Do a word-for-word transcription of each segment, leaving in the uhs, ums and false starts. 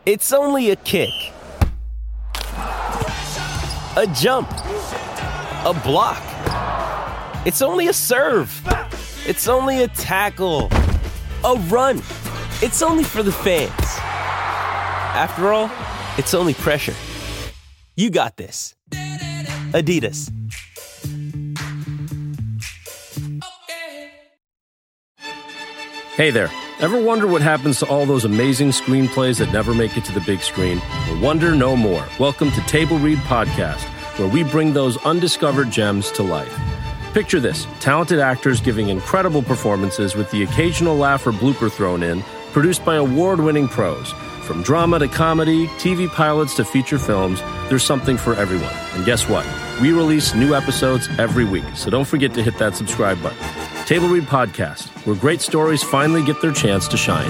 It's only a kick, a jump, a block. It's only a serve. It's only a tackle, a run. It's only for the fans. After all, it's only pressure. You got this. Adidas. Hey there. Ever wonder what happens to all those amazing screenplays that never make it to the big screen? Well, wonder no more. Welcome to Table Read Podcast, where we bring those undiscovered gems to life. Picture this, talented actors giving incredible performances with the occasional laugh or blooper thrown in, produced by award-winning pros. From drama to comedy, T V pilots to feature films, there's something for everyone. And guess what? We release new episodes every week, so don't forget to hit that subscribe button. Table Read Podcast, where great stories finally get their chance to shine.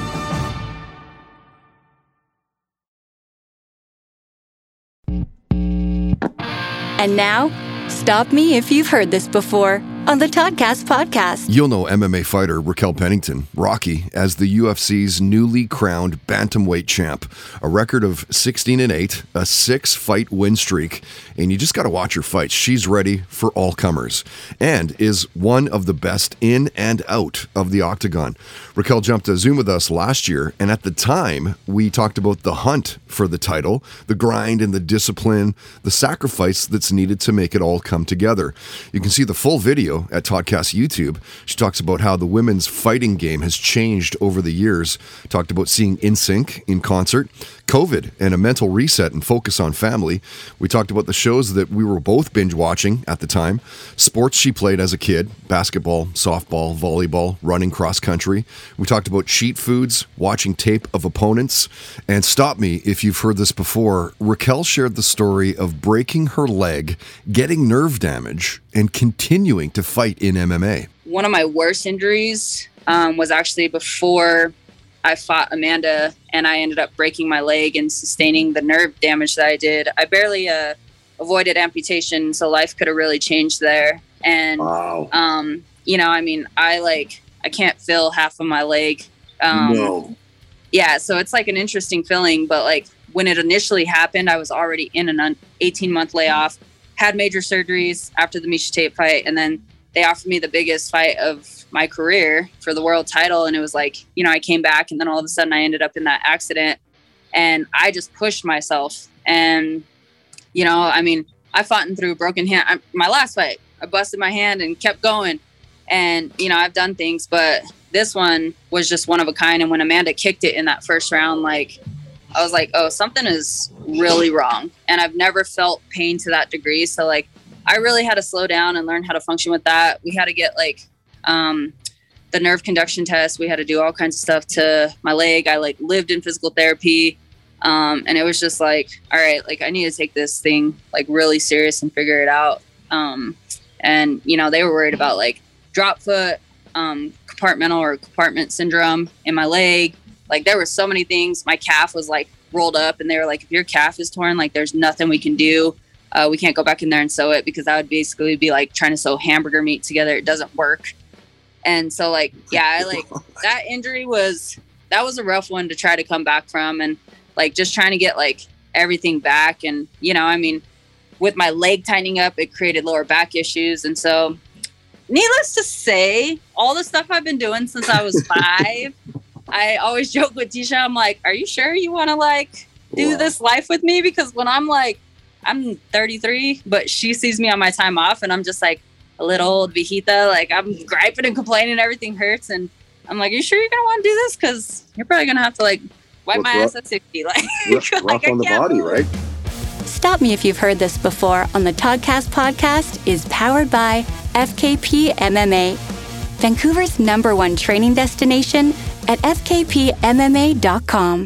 And now, stop me if you've heard this before on the Toddcast podcast. You'll know M M A fighter Raquel Pennington, Rocky, as the U F C's newly crowned bantamweight champ. A record of sixteen and eight, a six-fight win streak, and you just got to watch her fights. She's ready for all comers and is one of the best in and out of the octagon. Raquel jumped a Zoom with us last year, and at the time, we talked about the hunt for the title, the grind and the discipline, the sacrifice that's needed to make it all come together. You can see the full video at Toddcast YouTube. She talks about how the women's fighting game has changed over the years. Talked about seeing N Sync in concert, COVID and a mental reset and focus on family. We talked about the shows that we were both binge watching at the time, sports she played as a kid, basketball, softball, volleyball, running cross country. We talked about cheat foods, watching tape of opponents, and stop me if you've heard this before. Raquel shared the story of breaking her leg, getting nerve damage, and continuing to fight in M M A. One of my worst injuries um, was actually before I fought Amanda, and I ended up breaking my leg and sustaining the nerve damage that I did. I barely uh, avoided amputation, so life could have really changed there. And, wow. um, you know, I mean, I like, I can't feel half of my leg. Um, no. Yeah, so it's like an interesting feeling, but like when it initially happened, I was already in an eighteen-month layoff, had major surgeries after the Miesha Tate fight, and then they offered me the biggest fight of my career for the world title. And it was like, you know, I came back and then all of a sudden I ended up in that accident and I just pushed myself. And, you know, I mean, I fought in through a broken hand. I, my last fight, I busted my hand and kept going. And, you know, I've done things, but this one was just one of a kind. And when Amanda kicked it in that first round, like, I was like, oh, something is really wrong. And I've never felt pain to that degree. So like, I really had to slow down and learn how to function with that. We had to get like um, the nerve conduction test. We had to do all kinds of stuff to my leg. I like lived in physical therapy. Um, and it was just like, all right, like I need to take this thing like really serious and figure it out. Um, and, you know, they were worried about like drop foot, um, compartmental or compartment syndrome in my leg. Like there were so many things. My calf was like rolled up and they were like, if your calf is torn, like there's nothing we can do. Uh, we can't go back in there and sew it because that would basically be like trying to sew hamburger meat together. It doesn't work. And so like, yeah, I like that injury was, that was a rough one to try to come back from and like just trying to get like everything back. And, you know, I mean, with my leg tightening up, it created lower back issues. And so needless to say, all the stuff I've been doing since I was five, I always joke with Tisha, I'm like, are you sure you want to like do this life with me? Because when I'm like, I'm thirty-three, but she sees me on my time off and I'm just like a little old viejita. Like I'm griping and complaining, everything hurts. And I'm like, are you sure you're going to want to do this? Because you're probably going to have to like wipe Look my rough, ass at sixty. Like, rough, like rough on the body, move. right? Stop me if you've heard this before on the Toddcast podcast is powered by F K P M M A, Vancouver's number one training destination at f k p m m a dot com.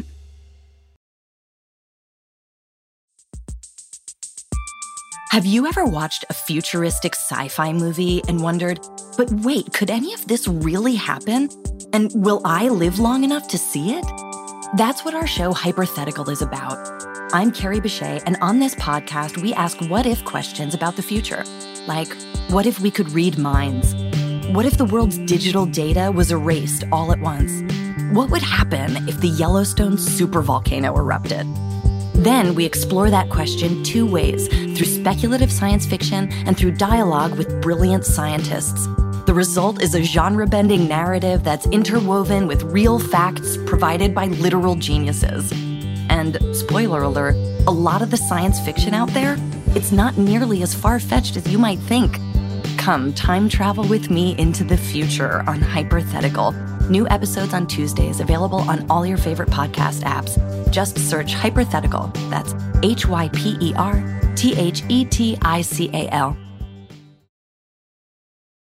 Have you ever watched a futuristic sci-fi movie and wondered, but wait, could any of this really happen? And will I live long enough to see it? That's what our show Hypothetical is about. I'm Carrie Bechet, and on this podcast, we ask what-if questions about the future. Like, what if we could read minds? What if the world's digital data was erased all at once? What would happen if the Yellowstone supervolcano erupted? Then we explore that question two ways, through speculative science fiction and through dialogue with brilliant scientists. The result is a genre-bending narrative that's interwoven with real facts provided by literal geniuses. And, spoiler alert, a lot of the science fiction out there, it's not nearly as far-fetched as you might think. Come time travel with me into the future on Hypothetical. New episodes on Tuesdays, available on all your favorite podcast apps. Just search Hypothetical. That's H Y P E R T H E T I C A L.